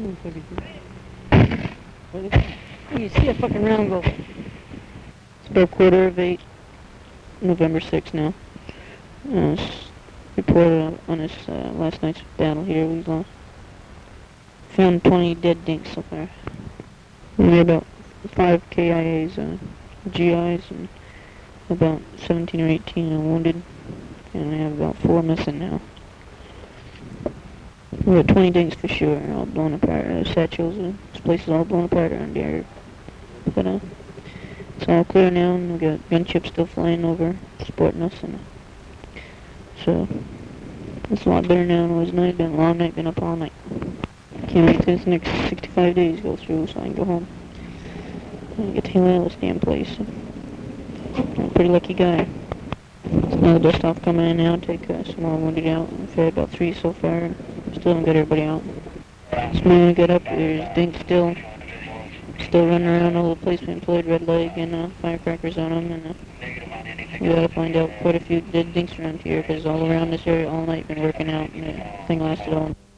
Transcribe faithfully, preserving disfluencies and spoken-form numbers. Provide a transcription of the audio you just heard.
You see a fucking round go. It's about quarter of eight, November sixth now. Uh, reported on, on this uh, last night's battle here. We lost. Found twenty dead dinks so far. We had about five K I As, uh, G Is, and about seventeen or eighteen uh, wounded. And we have about four missing now. We got twenty dinks for sure, all blown apart. Uh, satchels, uh, this place is all blown apart around here. But uh, it's all clear now, and we got gunchips still flying over, supporting us. And so it's a lot better now than it was tonight. Been a long night, been up all night. Can't wait till this next sixty-five days go through so I can go home. I get to heal out of this damn place. I'm a pretty lucky guy. There's another dust off coming in now, take uh, some more wounded out. We've had about three so far, and still haven't got everybody out. This morning we got up, there's Dink still, still running around all over the place. We employed red leg and uh, firecrackers on them, and uh, we gotta find out quite a few dead Dinks around here, because all around this area all night been working out, and the thing lasted all